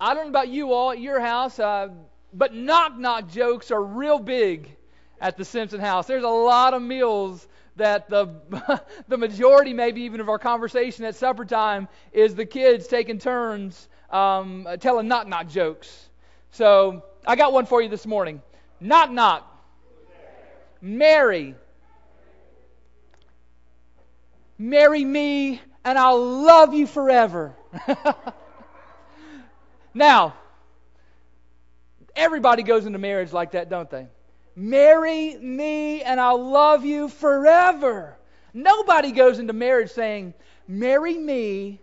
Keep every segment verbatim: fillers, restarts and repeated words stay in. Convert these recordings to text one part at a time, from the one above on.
I don't know about you all at your house, uh, but knock-knock jokes are real big at the Simpson house. There's a lot of meals that the the majority, maybe even of our conversation at supper time, is the kids taking turns um, telling knock-knock jokes. So I got one for you this morning. Knock-knock. Mary. Marry me and I'll love you forever. Now, everybody goes into marriage like that, don't they? Marry me and I'll love you forever. Nobody goes into marriage saying, marry me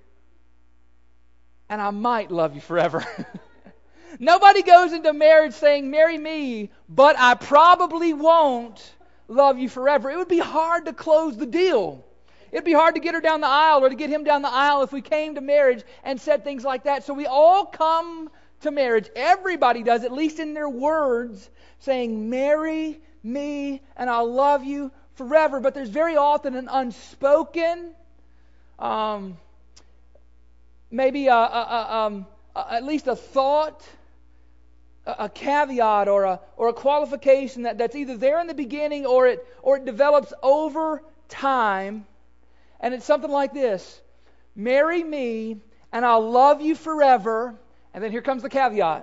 and I might love you forever. Nobody goes into marriage saying, marry me, but I probably won't love you forever. It would be hard to close the deal. It'd be hard to get her down the aisle or to get him down the aisle if we came to marriage and said things like that. So we all come to marriage. Everybody does, at least in their words, saying, marry me and I'll love you forever. But there's very often an unspoken, um, maybe a, a, a, um, a, at least a thought, a, a caveat or a or a qualification that, that's either there in the beginning or it or it develops over time. And it's something like this: marry me and I'll love you forever. And then here comes the caveat: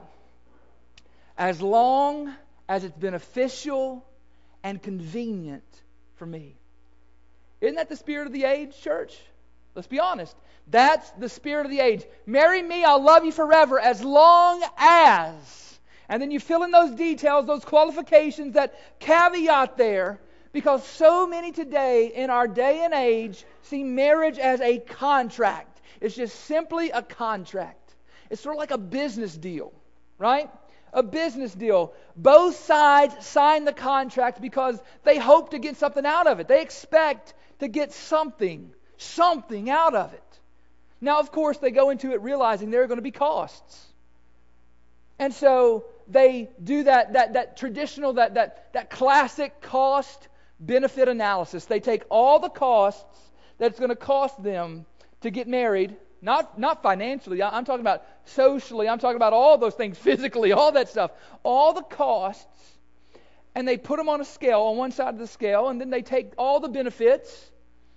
as long as it's beneficial and convenient for me. Isn't that the spirit of the age, church? Let's be honest. That's the spirit of the age. Marry me, I'll love you forever, as long as. And then you fill in those details, those qualifications, that caveat there. Because so many today in our day and age see marriage as a contract. It's just simply a contract. It's sort of like a business deal, right? A business deal. Both sides sign the contract because they hope to get something out of it. They expect to get something, something out of it. Now, of course, they go into it realizing there are going to be costs. And so they do that that that traditional, that that that classic cost benefit analysis. They take all the costs that it's going to cost them to get married, not not financially, I'm talking about socially, I'm talking about all those things, physically, all that stuff, all the costs, and they put them on a scale, on one side of the scale, and then they take all the benefits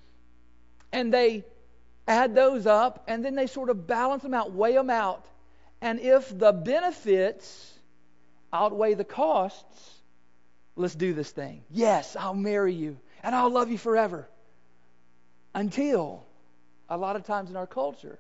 and they add those up, and then they sort of balance them out, weigh them out, and if the benefits outweigh the costs, let's do this thing. Yes, I'll marry you and I'll love you forever. Until, a lot of times in our culture,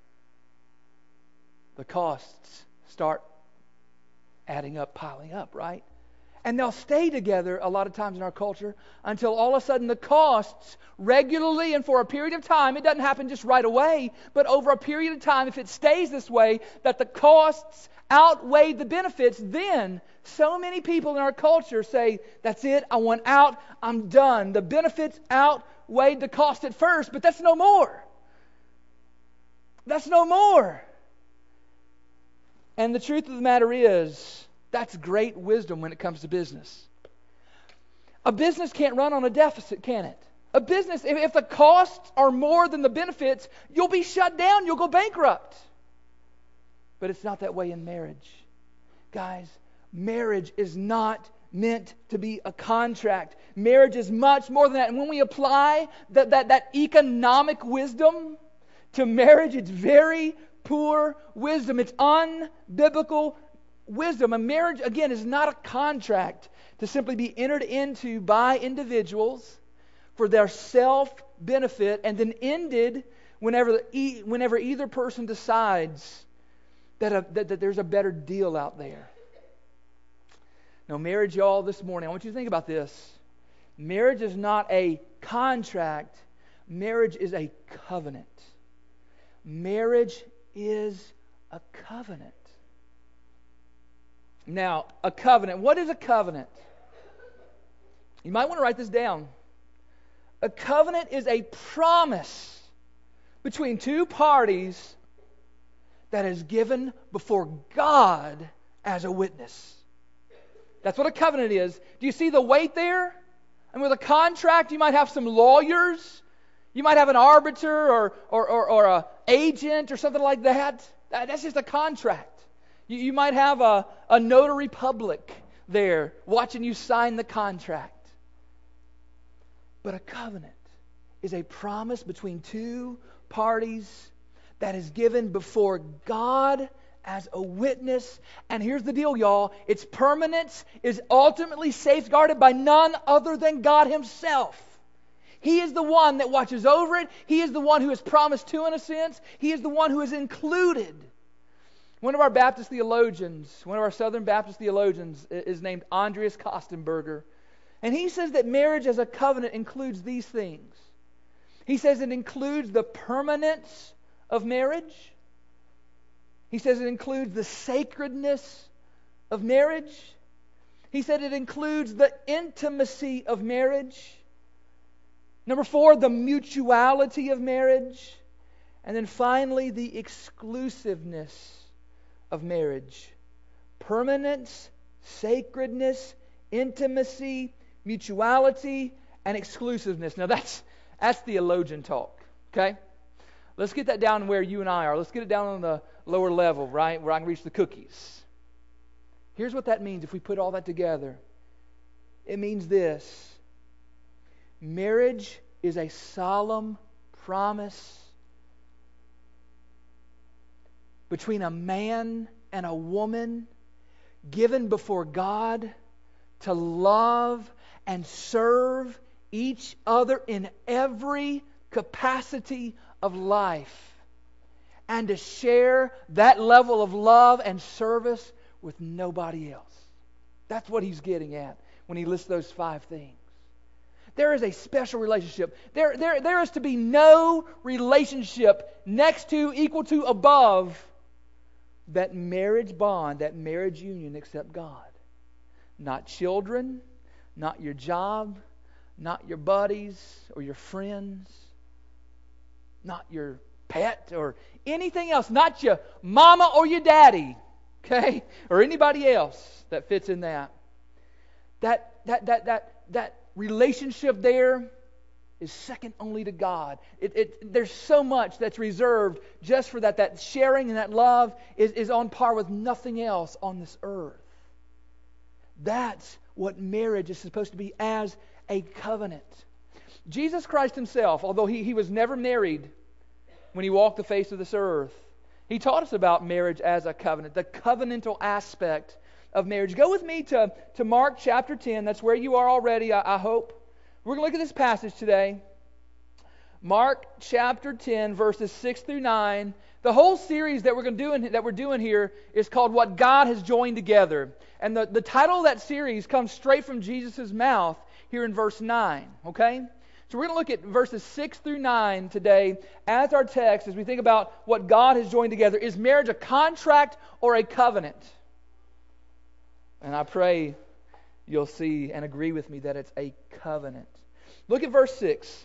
the costs start adding up, piling up, right? And they'll stay together a lot of times in our culture until all of a sudden the costs regularly and for a period of time, it doesn't happen just right away, but over a period of time, if it stays this way, that the costs outweigh the benefits, then so many people in our culture say, that's it, I want out, I'm done. The benefits outweighed the cost at first, but that's no more. That's no more. And the truth of the matter is, that's great wisdom when it comes to business. A business can't run on a deficit, can it? A business, if, if the costs are more than the benefits, you'll be shut down, you'll go bankrupt. But it's not that way in marriage. Guys, marriage is not meant to be a contract. Marriage is much more than that. And when we apply that, that, that economic wisdom to marriage, it's very poor wisdom. It's unbiblical wisdom. A marriage, again, is not a contract to simply be entered into by individuals for their self-benefit and then ended whenever, whenever either person decides that, a, that, that there's a better deal out there. Now, marriage, y'all, this morning, I want you to think about this. Marriage is not a contract. Marriage is a covenant. Marriage is a covenant. Now, a covenant. What is a covenant? You might want to write this down. A covenant is a promise between two parties that is given before God as a witness. That's what a covenant is. Do you see the weight there? And with a contract, you might have some lawyers. You might have an arbiter or or or, or a agent or something like that. That's just a contract. You, you might have a, a notary public there watching you sign the contract. But a covenant is a promise between two parties that is given before God as a witness. And here's the deal, y'all. Its permanence is ultimately safeguarded by none other than God Himself. He is the one that watches over it. He is the one who is promised to, in a sense. He is the one who is included. One of our Baptist theologians, one of our Southern Baptist theologians is named Andreas Kostenberger. And he says that marriage as a covenant includes these things. He says it includes the permanence of marriage. He says it includes the sacredness of marriage. He said it includes the intimacy of marriage. Number four, the mutuality of marriage. And then finally, the exclusiveness of marriage. Permanence, sacredness, intimacy, mutuality, and exclusiveness. Now that's that's theologian talk. Okay? Let's get that down where you and I are. Let's get it down on the lower level, right? Where I can reach the cookies. Here's what that means if we put all that together. It means this. Marriage is a solemn promise between a man and a woman given before God to love and serve each other in every capacity of life, and to share that level of love and service with nobody else. That's what he's getting at when he lists those five things. There is a special relationship. There, there, there is to be no relationship next to, equal to, above that marriage bond, that marriage union except God. Not children, not your job, not your buddies or your friends, not your pet or anything else, not your mama or your daddy, okay, or anybody else that fits in that. That that that that that relationship there is second only to God. It, it, there's so much that's reserved just for that. That sharing and that love is, is on par with nothing else on this earth. That's what marriage is supposed to be as a covenant. Jesus Christ Himself, although He, he was never married when He walked the face of this earth, He taught us about marriage as a covenant, the covenantal aspect of marriage. Go with me to, to Mark chapter ten. That's where you are already, I, I hope. We're going to look at this passage today. Mark chapter ten, verses six through nine. The whole series that we're going to do in, that we're doing here is called What God Has Joined Together. And the, the title of that series comes straight from Jesus' mouth here in verse nine. Okay? So we're going to look at verses six through nine today as our text as we think about what God has joined together. Is marriage a contract or a covenant? And I pray you'll see and agree with me that it's a covenant. Look at verse six.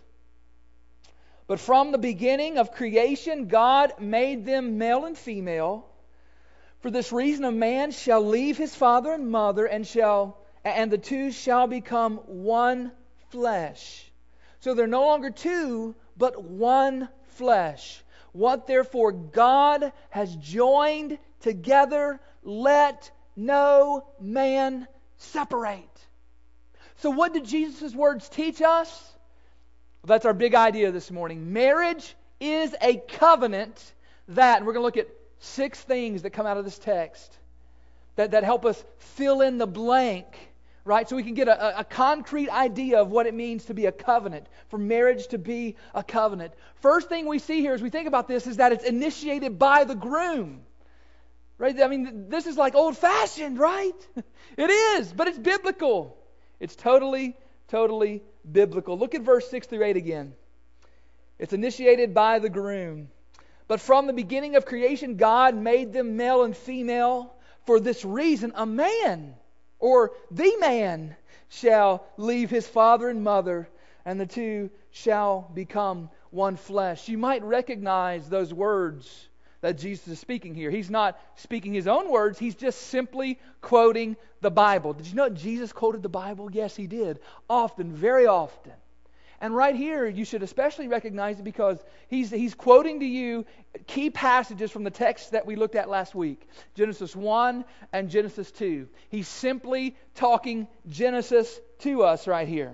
But from the beginning of creation, God made them male and female. For this reason, a man shall leave his father and mother, and shall, and the two shall become one flesh. So they're no longer two, but one flesh. What therefore God has joined together, let no man separate. So what did Jesus' words teach us? Well, that's our big idea this morning. Marriage is a covenant that, and we're going to look at six things that come out of this text that, that help us fill in the blank, right? So we can get a, a concrete idea of what it means to be a covenant, for marriage to be a covenant. First thing we see here as we think about this is that it's initiated by the groom. Right? I mean, this is like old-fashioned, right? It is, but it's biblical. It's totally, totally biblical. Look at verse six through eight again. It's initiated by the groom. But from the beginning of creation, God made them male and female. For this reason, a man, or the man, shall leave his father and mother, and the two shall become one flesh. You might recognize those words that Jesus is speaking here. He's not speaking His own words. He's just simply quoting the Bible. Did you know Jesus quoted the Bible? Yes, He did. Often, very often. And right here, you should especially recognize it because he's, he's quoting to you key passages from the text that we looked at last week. Genesis one and Genesis two. He's simply talking Genesis to us right here.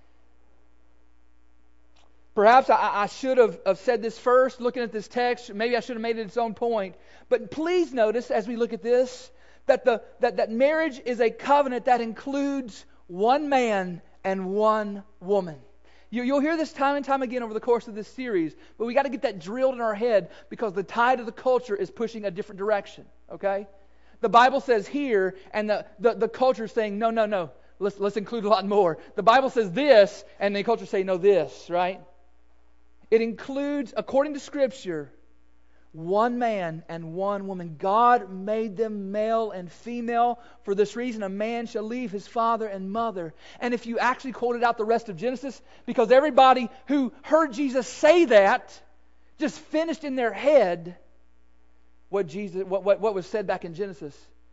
Perhaps I, I should have, have said this first, looking at this text. Maybe I should have made it its own point. But please notice, as we look at this, that, the, that, that marriage is a covenant that includes one man and one woman. You, you'll hear this time and time again over the course of this series, but we got to get that drilled in our head because the tide of the culture is pushing a different direction, okay? The Bible says here, and the, the, the culture is saying, no, no, no, let's, let's include a lot more. The Bible says this, and the culture say, no, this, right? It includes, according to Scripture, one man and one woman. God made them male and female. For this reason, a man shall leave his father and mother. And if you actually quoted out the rest of Genesis, because everybody who heard Jesus say that just finished in their head what Jesus, what, what, what was said back in Genesis,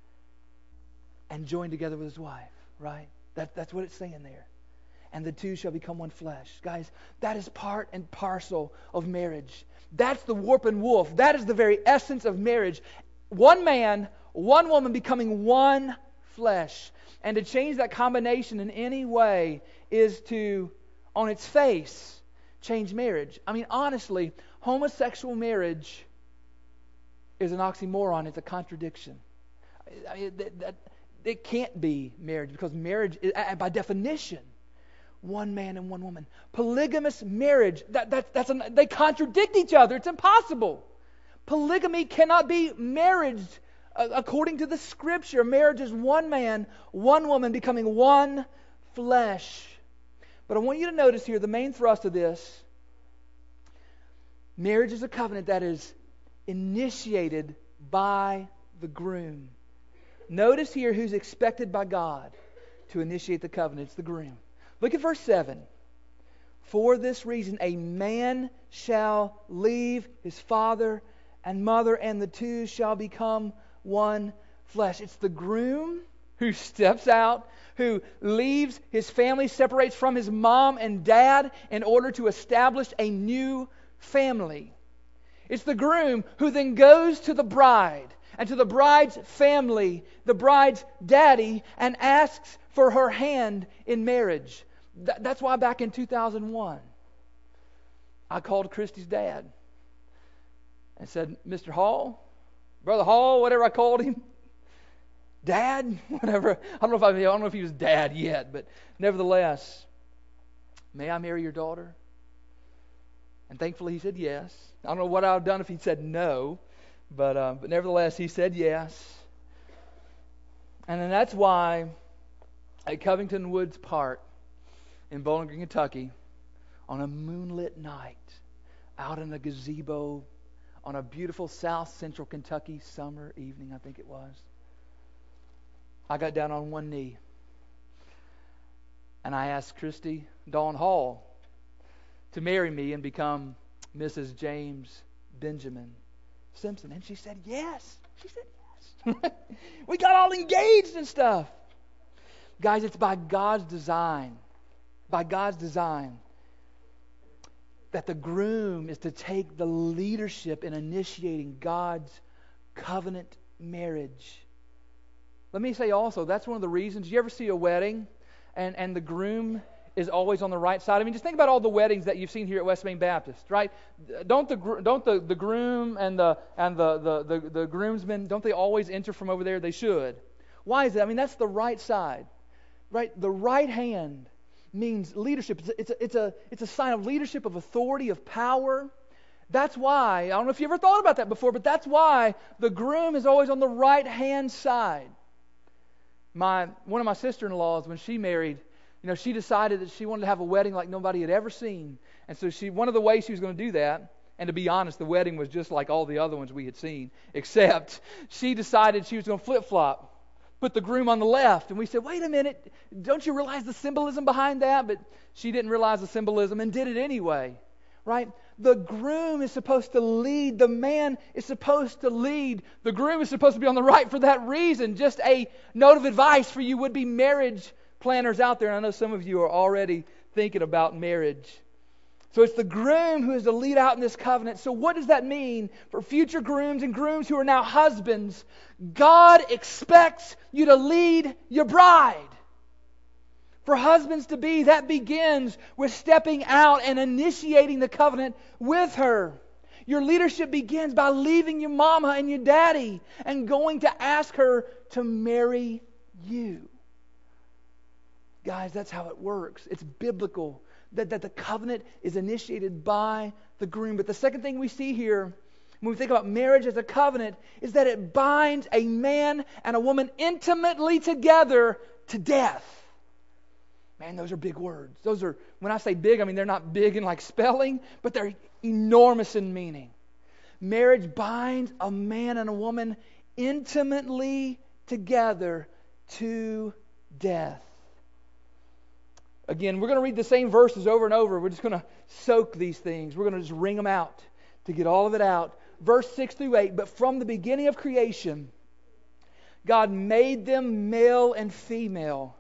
and joined together with his wife, right? That, that's what it's saying there. And the two shall become one flesh. Guys, that is part and parcel of marriage. That's the warp and woof. That is the very essence of marriage. One man, one woman becoming one flesh. And to change that combination in any way is to, on its face, change marriage. I mean, honestly, homosexual marriage is an oxymoron. It's a contradiction. I mean, that, that, it can't be marriage because marriage, is, by definition, one man and one woman. Polygamous marriage, that, that, that's an, they contradict each other. It's impossible. Polygamy cannot be marriage uh, according to the Scripture. Marriage is one man, one woman becoming one flesh. But I want you to notice here the main thrust of this. Marriage is a covenant that is initiated by the groom. Notice here who's expected by God to initiate the covenant. It's the groom. Look at verse seven. For this reason, a man shall leave his father and mother, and the two shall become one flesh. It's the groom who steps out, who leaves his family, separates from his mom and dad in order to establish a new family. It's the groom who then goes to the bride and to the bride's family, the bride's daddy, and asks for her hand in marriage. Th- that's why back in two thousand one, I called Christy's dad and said, Mister Hall, Brother Hall, whatever I called him, Dad, whatever. I don't know if I, I don't know if he was Dad yet, but nevertheless, may I marry your daughter? And thankfully he said yes. I don't know what I would have done if he said no, but uh, but nevertheless he said yes. And then that's why at Covington Woods Park in Bowling Green, Kentucky, on a moonlit night, out in a gazebo, on a beautiful South Central Kentucky summer evening, I think it was, I got down on one knee and I asked Christy Dawn Hall to marry me and become Missus James Benjamin Simpson. And she said yes. She said yes. We got all engaged and stuff. Guys, it's by God's design, by God's design, that the groom is to take the leadership in initiating God's covenant marriage. Let me say also, that's one of the reasons. You ever see a wedding and, and the groom is always on the right side? I mean, just think about all the weddings that you've seen here at West Main Baptist, right? Don't the don't the, the groom and the and the, the, the, the groomsmen, don't they always enter from over there? They should. Why is it? I mean, that's the right side, right? The right hand means leadership. It's a, it's a, it's a, it's a sign of leadership, of authority, of power. That's why, I don't know if you ever thought about that before, but that's why the groom is always on the right-hand side. My One of my sister-in-laws, when she married, you know, she decided that she wanted to have a wedding like nobody had ever seen. And so she, one of the ways she was going to do that, and to be honest, the wedding was just like all the other ones we had seen, except she decided she was going to flip-flop. Put the groom on the left. And we said, wait a minute, don't you realize the symbolism behind that? But she didn't realize the symbolism and did it anyway, right? The groom is supposed to lead. The man is supposed to lead. The groom is supposed to be on the right for that reason. Just a note of advice for you would-be marriage planners out there. And I know some of you are already thinking about marriage. So it's the groom who is to lead out in this covenant. So what does that mean for future grooms and grooms who are now husbands? God expects you to lead your bride. For husbands to be, that begins with stepping out and initiating the covenant with her. Your leadership begins by leaving your mama and your daddy and going to ask her to marry you. Guys, that's how it works. It's biblical that, that the covenant is initiated by the groom. But the second thing we see here when we think about marriage as a covenant is that it binds a man and a woman intimately together to death. Man, those are big words. Those are, when I say big, I mean they're not big in like spelling, but they're enormous in meaning. Marriage binds a man and a woman intimately together to death. Again, we're going to read the same verses over and over. We're just going to soak these things. We're going to just wring them out to get all of it out. Verse six through eight, but from the beginning of creation, God made them male and female.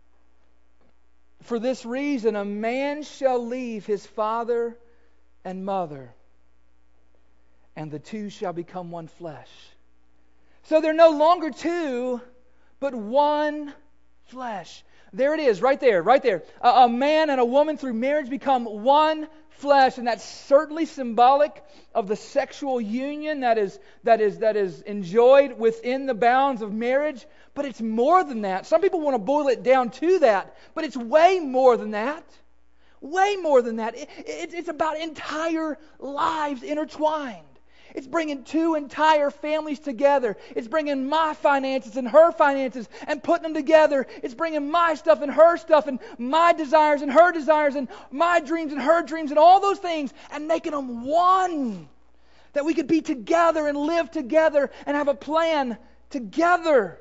For this reason, a man shall leave his father and mother, and the two shall become one flesh. So they're no longer two, but one flesh. There it is, right there, right there. A, a man and a woman through marriage become one flesh, and that's certainly symbolic of the sexual union that is that is that is enjoyed within the bounds of marriage. But it's more than that. Some people want to boil it down to that, but it's way more than that. Way more than that. It, it, it's about entire lives intertwined. It's bringing two entire families together. It's bringing my finances and her finances and putting them together. It's bringing my stuff and her stuff and my desires and her desires and my dreams and her dreams and all those things and making them one. That we could be together and live together and have a plan together.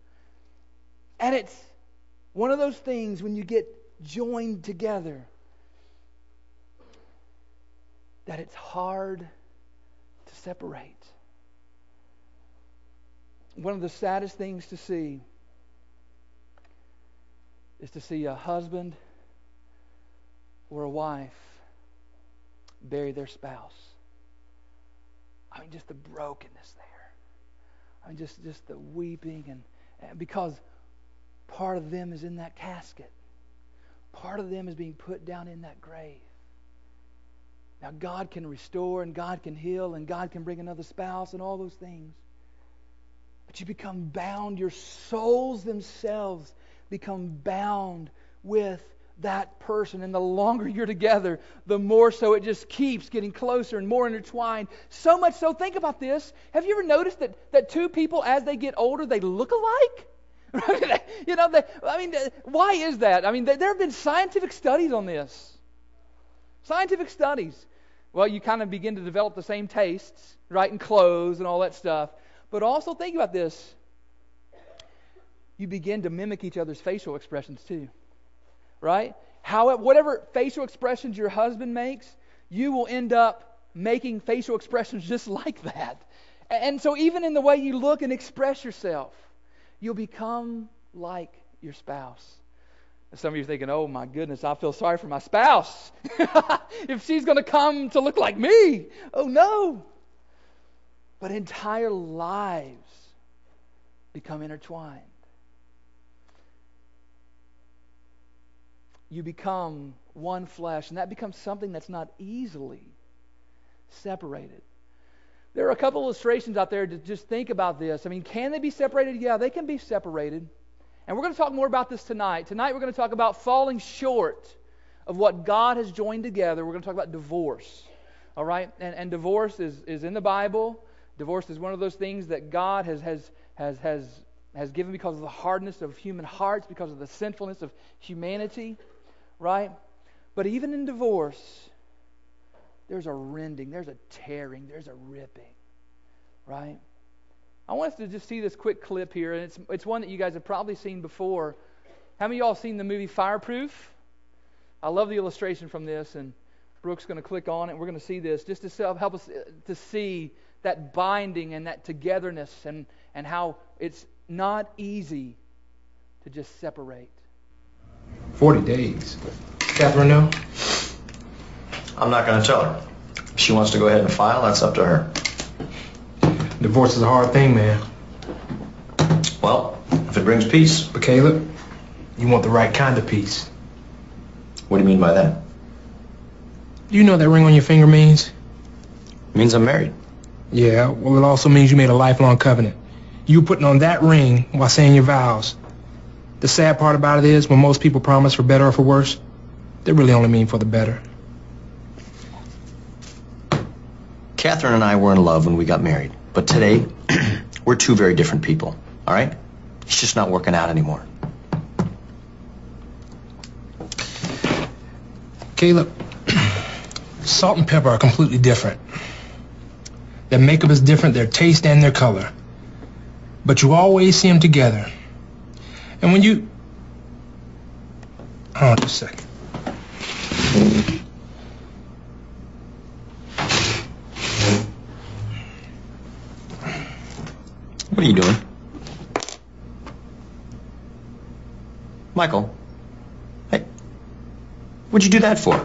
And it's one of those things when you get joined together that it's hard to separate. One of the saddest things to see is to see a husband or a wife bury their spouse. I mean, just the brokenness there. I mean, just, just the weeping and, and because part of them is in that casket. Part of them is being put down in that grave. Now, God can restore and God can heal and God can bring another spouse and all those things. But you become bound. Your souls themselves become bound with that person. And the longer you're together, the more so it just keeps getting closer and more intertwined. So much so, think about this. Have you ever noticed that, that two people, as they get older, they look alike? you know, they, I mean, why is that? I mean, there have been scientific studies on this. Scientific studies. Well, you kind of begin to develop the same tastes, right, in clothes and all that stuff. But also think about this. You begin to mimic each other's facial expressions too, right? How, whatever facial expressions your husband makes, you will end up making facial expressions just like that. And so even in the way you look and express yourself, you'll become like your spouse. Some of you are thinking, oh my goodness, I feel sorry for my spouse. If she's going to come to look like me. Oh no. But entire lives become intertwined. You become one flesh, and that becomes something that's not easily separated. There are a couple illustrations out there to just think about this. I mean, can they be separated? Yeah, they can be separated. And we're going to talk more about this tonight. Tonight we're going to talk about falling short of what God has joined together. We're going to talk about divorce. All right? And, and divorce is, is in the Bible. Divorce is one of those things that God has, has, has, has, has given because of the hardness of human hearts, because of the sinfulness of humanity. Right? But even in divorce, there's a rending, there's a tearing, there's a ripping. Right? I want us to just see this quick clip here, and it's it's one that you guys have probably seen before. How many of y'all have seen the movie Fireproof? I love the illustration from this, and Brooke's going to click on it, and we're going to see this, just to help us to see that binding and that togetherness, and, and how it's not easy to just separate. Forty days. Catherine know? I'm not going to tell her. If she wants to go ahead and file, that's up to her. Divorce is a hard thing, man. Well, if it brings peace. But Caleb, you want the right kind of peace. What do you mean by that? Do you know what that ring on your finger means? It means I'm married. Yeah, well, it also means you made a lifelong covenant. You putting on that ring while saying your vows. The sad part about it is, when most people promise for better or for worse, they really only mean for the better. Catherine and I were in love when we got married. But today, we're two very different people, all right? It's just not working out anymore. Caleb, salt and pepper are completely different. Their makeup is different, their taste and their color. But you always see them together. And when you... Hold on just a second. What are you doing? Michael. Hey. What'd you do that for?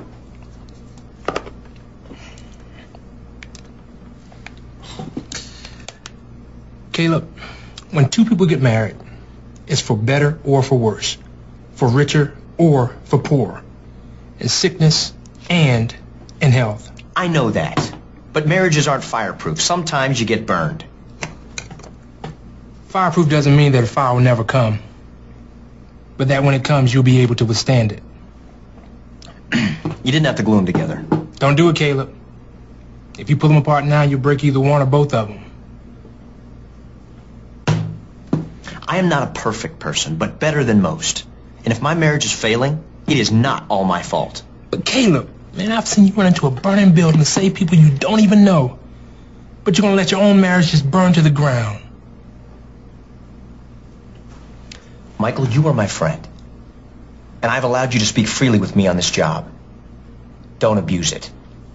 Caleb, when two people get married, it's for better or for worse, for richer or for poorer, in sickness and in health. I know that, but marriages aren't fireproof. Sometimes you get burned. Fireproof doesn't mean that a fire will never come, but that when it comes, you'll be able to withstand it. You didn't have to glue them together. Don't do it, Caleb. If you pull them apart now, you'll break either one or both of them. I am not a perfect person, but better than most. And if my marriage is failing, it is not all my fault. But Caleb, man, I've seen you run into a burning building and save people you don't even know. But you're going to let your own marriage just burn to the ground. Michael, you are my friend. And I've allowed you to speak freely with me on this job. Don't abuse it.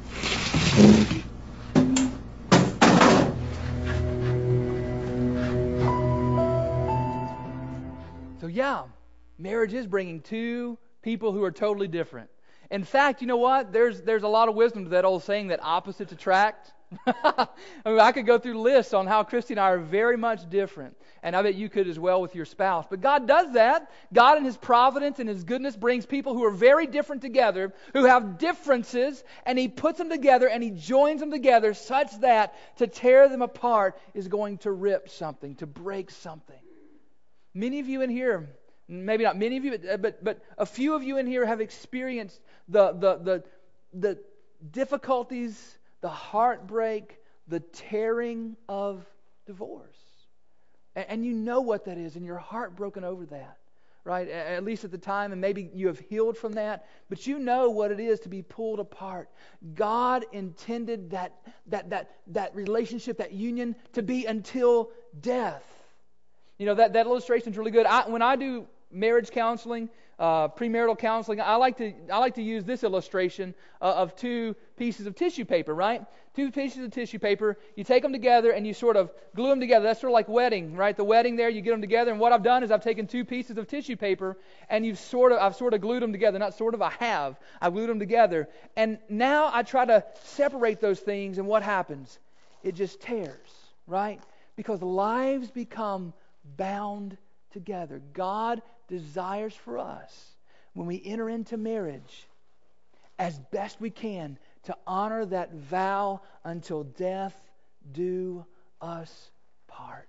So yeah, marriage is bringing two people who are totally different. In fact, you know what? There's there's a lot of wisdom to that old saying that opposites attract. I mean, I could go through lists on how Christy and I are very much different. And I bet you could as well with your spouse. But God does that. God in His providence and His goodness brings people who are very different together, who have differences, and He puts them together and He joins them together such that to tear them apart is going to rip something, to break something. Many of you in here, maybe not many of you, but but, but a few of you in here have experienced the the the, the difficulties, the heartbreak, the tearing of divorce. And, and you know what that is, and you're heartbroken over that, right? At least at the time, and maybe you have healed from that, but you know what it is to be pulled apart. God intended that that that that relationship, that union, to be until death. You know, that, that illustration is really good. I, when I do marriage counseling, uh, premarital counseling, I like to I like to use this illustration uh, of two pieces of tissue paper, right? Two pieces of tissue paper. You take them together and you sort of glue them together. That's sort of like wedding, right? The wedding there, you get them together. And what I've done is I've taken two pieces of tissue paper and you've sort of I've sort of glued them together. Not sort of, I have. I've glued them together. And now I try to separate those things, and what happens? It just tears, right? Because lives become bound together. God desires for us, when we enter into marriage, as best we can, to honor that vow until death do us part.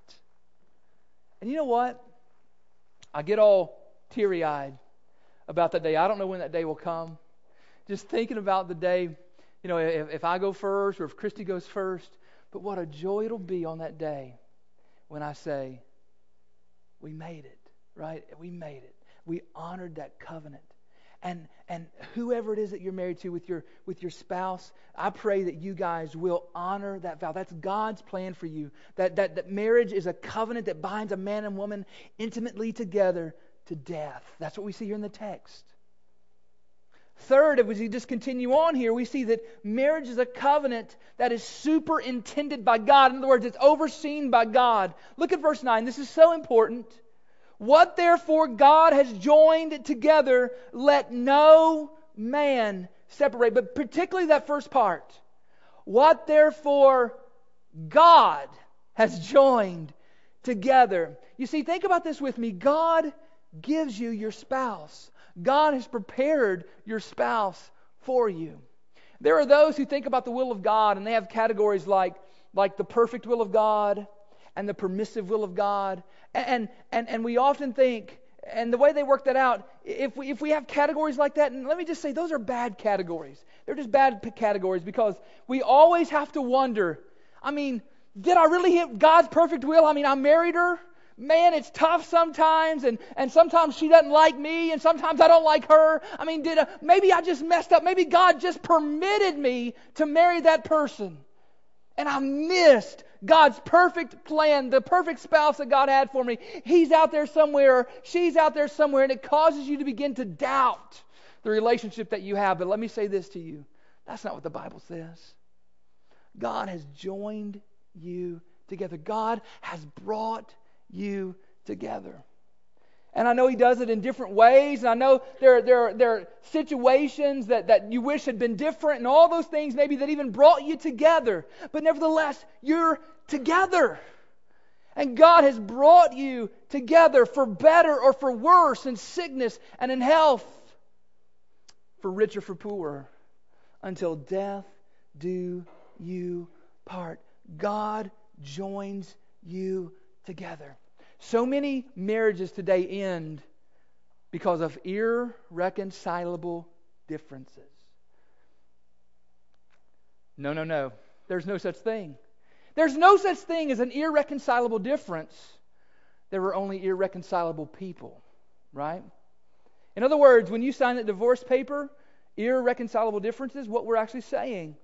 And you know what? I get all teary-eyed about that day. I don't know when that day will come. Just thinking about the day, you know, if, if I go first or if Christy goes first, but what a joy it'll be on that day when I say, we made it, right? We made it. We honored that covenant. And and whoever it is that you're married to with your with your spouse, I pray that you guys will honor that vow. That's God's plan for you. That that, that marriage is a covenant that binds a man and woman intimately together to death. That's what we see here in the text. Third, if we just continue on here, we see that marriage is a covenant that is superintended by God. In other words, it's overseen by God. Look at verse nine. This is so important. What therefore God has joined together, let no man separate? But particularly that first part. What therefore God has joined together. You see, think about this with me. God gives you your spouse. God has prepared your spouse for you. There are those who think about the will of God and they have categories like, like the perfect will of God and the permissive will of God. And, and, and we often think, and the way they work that out, if we, if we have categories like that, and let me just say, those are bad categories. They're just bad p- categories because we always have to wonder, I mean, did I really hit God's perfect will? I mean, I married her. Man, it's tough sometimes, and, and sometimes she doesn't like me, and sometimes I don't like her. I mean, did I, maybe I just messed up. Maybe God just permitted me to marry that person. And I missed God's perfect plan, the perfect spouse that God had for me. He's out there somewhere, she's out there somewhere, and it causes you to begin to doubt the relationship that you have. But let me say this to you. That's not what the Bible says. God has joined you together. God has brought you together. And I know He does it in different ways. And I know there, there, there are situations that, that you wish had been different and all those things maybe that even brought you together. But nevertheless, you're together. And God has brought you together for better or for worse, in sickness and in health, for rich or for poor, until death do you part. God joins you together. So many marriages today end because of irreconcilable differences. No, no, no. There's no such thing. There's no such thing as an irreconcilable difference. There are only irreconcilable people, right? In other words, when you sign that divorce paper, irreconcilable differences, what we're actually saying,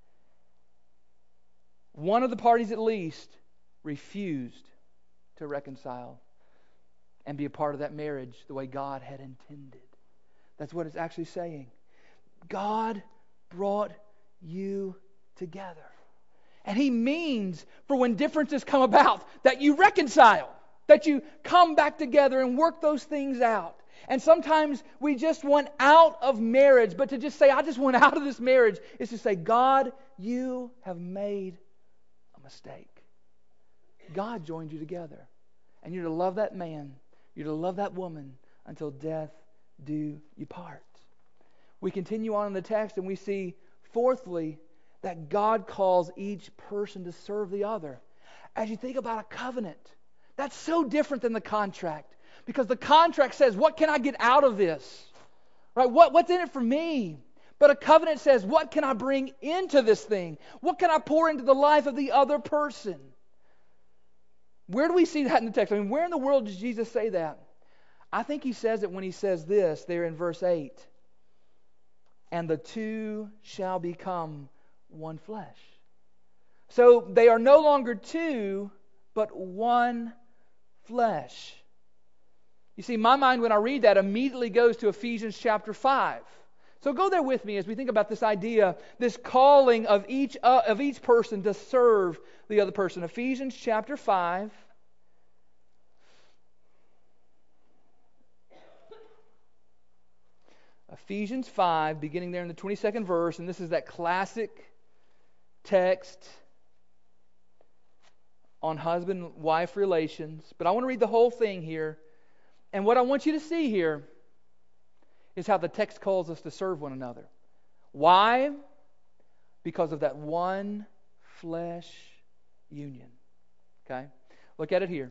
one of the parties at least refused to reconcile and be a part of that marriage the way God had intended. That's what it's actually saying. God brought you together. And He means for when differences come about that you reconcile, that you come back together and work those things out. And sometimes we just want out of marriage, but to just say, I just want out of this marriage, is to say, God, you have made a mistake. God joined you together. And you're to love that man. You're to love that woman until death do you part. We continue on in the text and we see, fourthly, that God calls each person to serve the other. As you think about a covenant, that's so different than the contract. Because the contract says, what can I get out of this? Right? What, what's in it for me? But a covenant says, what can I bring into this thing? What can I pour into the life of the other person? Where do we see that in the text? I mean, where in the world does Jesus say that? I think He says it when He says this there in verse eight. And the two shall become one flesh. So they are no longer two, but one flesh. You see, my mind when I read that immediately goes to Ephesians chapter five. So go there with me as we think about this idea, this calling of each uh, of each person to serve the other person. Ephesians chapter five. Ephesians five, beginning there in the twenty-second verse, and this is that classic text on husband-wife relations. But I want to read the whole thing here. And what I want you to see here is how the text calls us to serve one another. Why? Because of that one flesh union. Okay? Look at it here.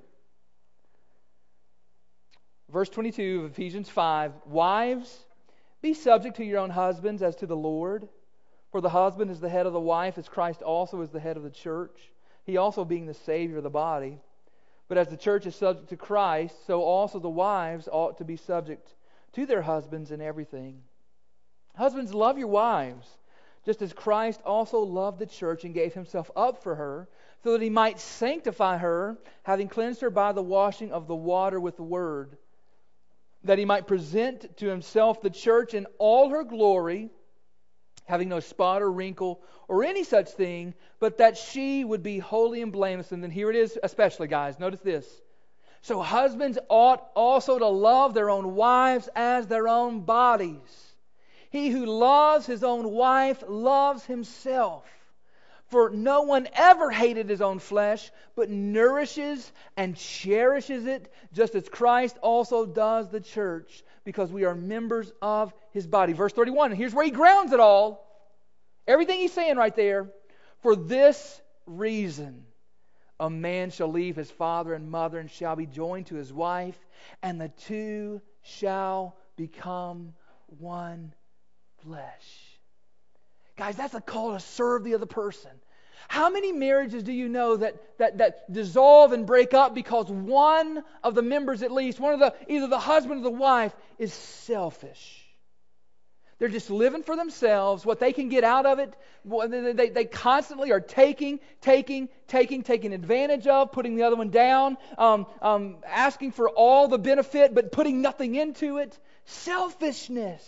Verse twenty-two of Ephesians five. Wives, be subject to your own husbands as to the Lord. For the husband is the head of the wife, as Christ also is the head of the church. He also being the Savior of the body. But as the church is subject to Christ, so also the wives ought to be subject to their husbands in everything. Husbands, love your wives, just as Christ also loved the church and gave Himself up for her, so that He might sanctify her, having cleansed her by the washing of the water with the word, that He might present to Himself the church in all her glory, having no spot or wrinkle or any such thing, but that she would be holy and blameless. And then here it is, especially, guys. Notice this. So husbands ought also to love their own wives as their own bodies. He who loves his own wife loves himself. For no one ever hated his own flesh, but nourishes and cherishes it, just as Christ also does the church, because we are members of his body. Verse thirty-one, and here's where he grounds it all. Everything he's saying right there. For this reason, a man shall leave his father and mother and shall be joined to his wife, and the two shall become one flesh. Guys, that's a call to serve the other person. How many marriages do you know that, that, that dissolve and break up because one of the members, at least, one of the either the husband or the wife, is selfish? They're just living for themselves, what they can get out of it. They, they, they constantly are taking, taking, taking, taking advantage of, putting the other one down, um, um, asking for all the benefit, but putting nothing into it. Selfishness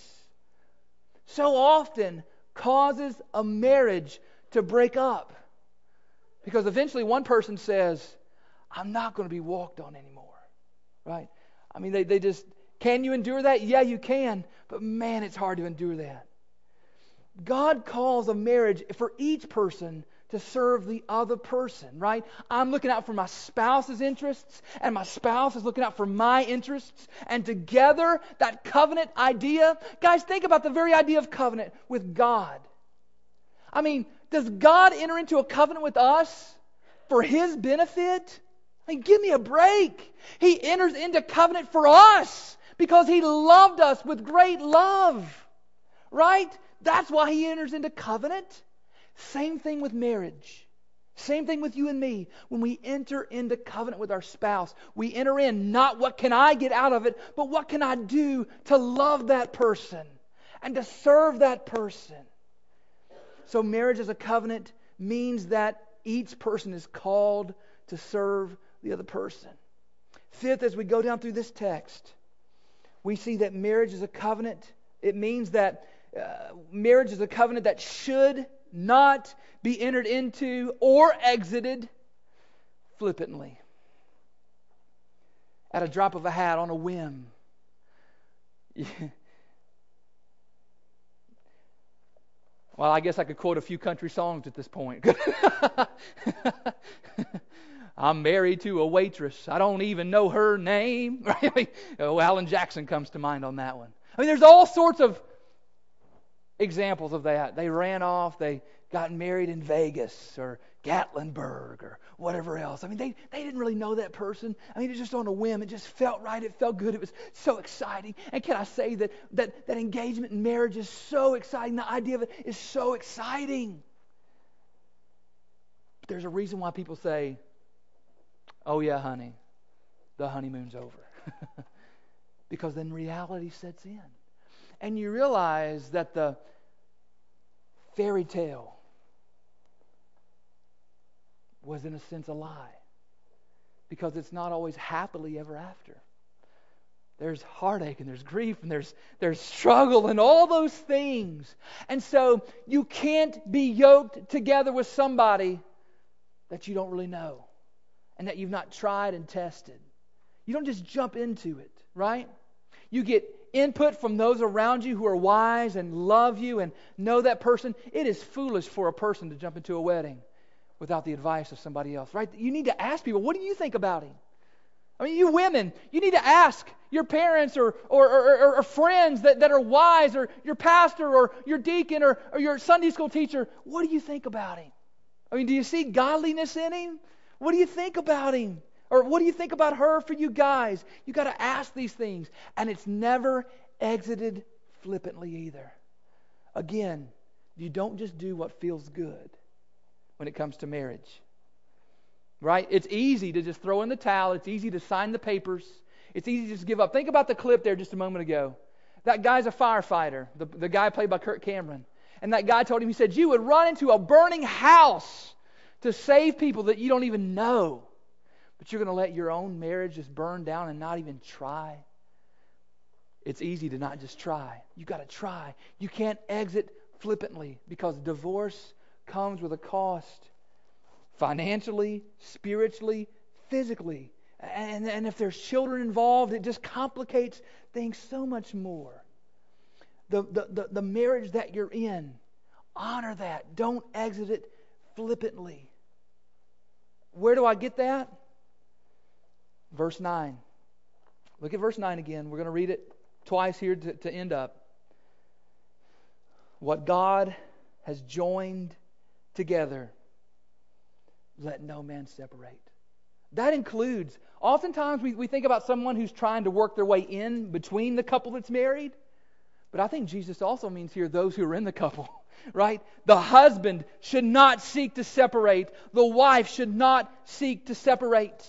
so often causes a marriage to break up. Because eventually one person says, I'm not going to be walked on anymore. Right? I mean, they, they just, can you endure that? Yeah, you can. But man, it's hard to endure that. God calls a marriage for each person to serve the other person, right? I'm looking out for my spouse's interests, and my spouse is looking out for my interests. And together, that covenant idea, guys, think about the very idea of covenant with God. I mean, does God enter into a covenant with us for His benefit? I mean, give me a break. He enters into covenant for us because He loved us with great love. Right? That's why He enters into covenant. Same thing with marriage. Same thing with you and me. When we enter into covenant with our spouse, we enter in not what can I get out of it, but what can I do to love that person and to serve that person. So marriage as a covenant means that each person is called to serve the other person. Fifth, as we go down through this text, we see that marriage is a covenant. It means that uh, marriage is a covenant that should not be entered into or exited flippantly, at a drop of a hat, on a whim. Well, I guess I could quote a few country songs at this point. I'm married to a waitress. I don't even know her name. Oh, Alan Jackson comes to mind on that one. I mean, there's all sorts of examples of that. They ran off. They got married in Vegas or Gatlinburg or whatever else. I mean, they, they didn't really know that person. I mean, it was just on a whim. It just felt right. It felt good. It was so exciting. And can I say that that, that engagement in marriage is so exciting? The idea of it is so exciting. But there's a reason why people say, oh yeah, honey, the honeymoon's over. Because then reality sets in. And you realize that the fairy tale was in a sense a lie. Because it's not always happily ever after. There's heartache and there's grief and there's there's struggle and all those things. And so you can't be yoked together with somebody that you don't really know and that you've not tried and tested. You don't just jump into it, right? You get input from those around you who are wise and love you and know that person. It is foolish for a person to jump into a wedding without the advice of somebody else, right? You need to ask people, what do you think about him? I mean, you women, you need to ask your parents or or, or, or friends that, that are wise, or your pastor or your deacon or, or your Sunday school teacher, what do you think about him? I mean, do you see godliness in him? What do you think about him? Or what do you think about her for you guys? You got to ask these things. And it's never exited flippantly either. Again, you don't just do what feels good when it comes to marriage. Right? It's easy to just throw in the towel. It's easy to sign the papers. It's easy to just give up. Think about the clip there just a moment ago. That guy's a firefighter, the, the guy played by Kirk Cameron. And that guy told him, he said, you would run into a burning house to save people that you don't even know. But you're going to let your own marriage just burn down and not even try? It's easy to not just try. You've got to try. You can't exit flippantly because divorce comes with a cost. Financially, spiritually, physically. And, and if there's children involved, it just complicates things so much more. the, the, the, the marriage that you're in. Honor that. Don't exit it flippantly. Where do I get that? Verse nine. Look at verse nine again. We're going to read it twice here to, to end up. What God has joined together, let no man separate. That includes, oftentimes we, we think about someone who's trying to work their way in between the couple that's married. But I think Jesus also means here those who are in the couple, right? The husband should not seek to separate. The wife should not seek to separate.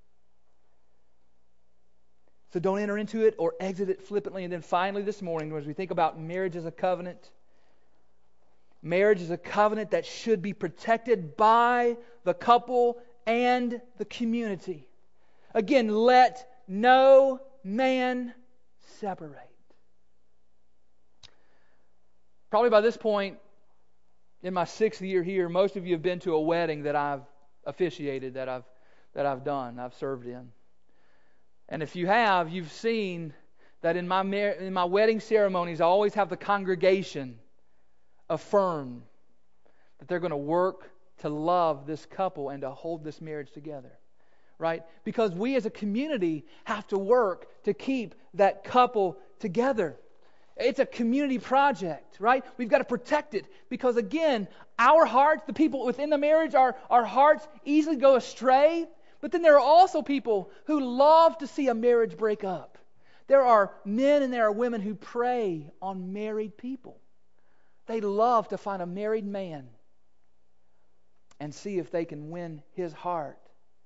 So don't enter into it or exit it flippantly. And then finally this morning, as we think about marriage as a covenant, marriage is a covenant that should be protected by the couple and the community. Again, let no man separate. Probably by this point, in my sixth year here, most of you have been to a wedding that I've officiated, that I've that I've done, I've served in. And if you have, you've seen that in my mar- in my wedding ceremonies, I always have the congregation affirm that they're going to work to love this couple and to hold this marriage together. Right? Because we as a community have to work to keep that couple together. It's a community project, right? We've got to protect it because, again, our hearts, the people within the marriage, our, our hearts easily go astray. But then there are also people who love to see a marriage break up. There are men and there are women who prey on married people. They love to find a married man and see if they can win his heart.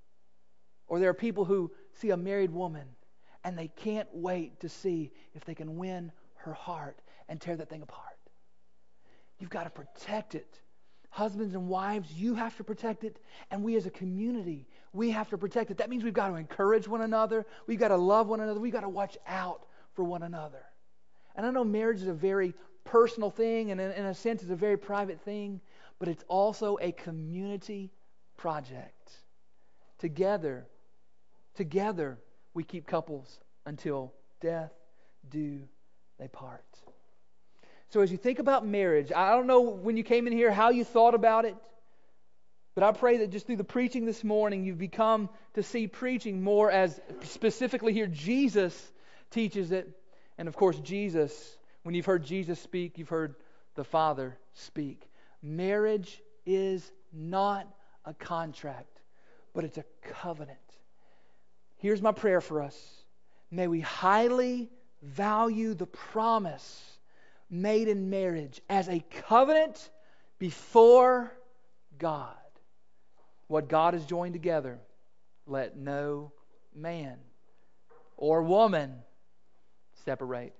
Or there are people who see a married woman and they can't wait to see if they can win her heart and tear that thing apart. You've got to protect it. Husbands and wives, you have to protect it. And we as a community, we have to protect it. That means we've got to encourage one another. We've got to love one another. We've got to watch out for one another. And I know marriage is a very personal thing, and in, in a sense it's a very private thing, but it's also a community project. Together, together we keep couples until death do they part. So as you think about marriage, I don't know when you came in here how you thought about it, but I pray that just through the preaching this morning, you've become to see preaching more as specifically here Jesus teaches it. And of course, Jesus, when you've heard Jesus speak, you've heard the Father speak. Marriage is not a contract, but it's a covenant. Here's my prayer for us. May we highly value the promise made in marriage as a covenant before God. What God has joined together, let no man or woman separate.